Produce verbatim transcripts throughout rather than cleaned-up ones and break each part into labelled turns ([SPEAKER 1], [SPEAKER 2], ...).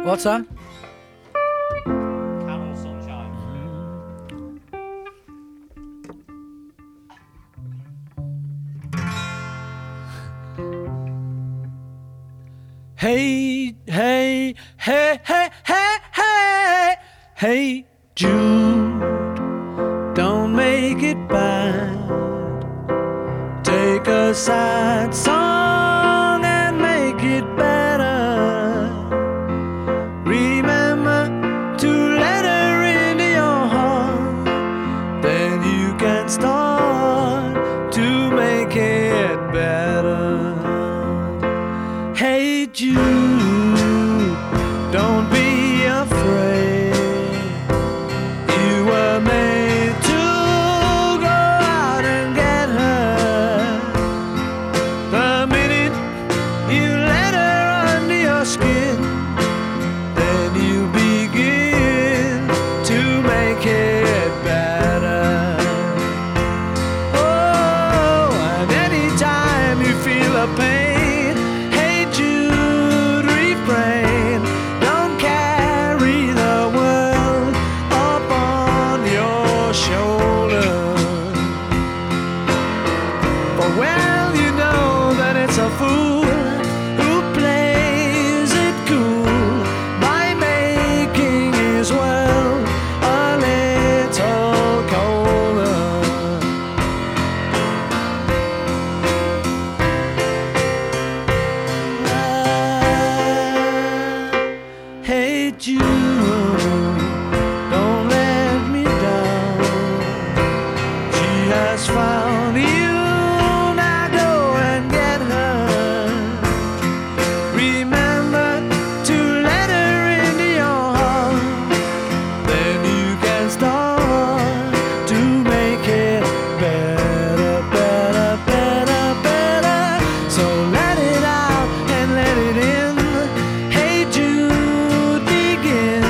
[SPEAKER 1] What's that?
[SPEAKER 2] Camel Sunshine.
[SPEAKER 1] Hey, hey, hey, hey, hey, hey, hey, Jude, don't make it bad. Take a sad song and make it better. Remember to let her into your heart, then you can start to make it better. Hey Jude, don't be afraid. You were made to go out and get her. The minute you let her under your skin, then you begin to make it better. Oh, and anytime you feel a pain, hey Jude, refrain. Don't carry the world up on your shoulders. For well you know that it's a fool who plays it cool by making his world a little colder. Hey Jude, don't let me down. She has found you, now go and get her. Remember to let her into your heart, then you can start to make it better, better, better, better. So let it out and let it in. Hey Jude, begin.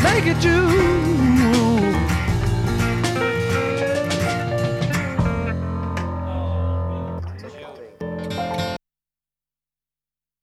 [SPEAKER 1] take it to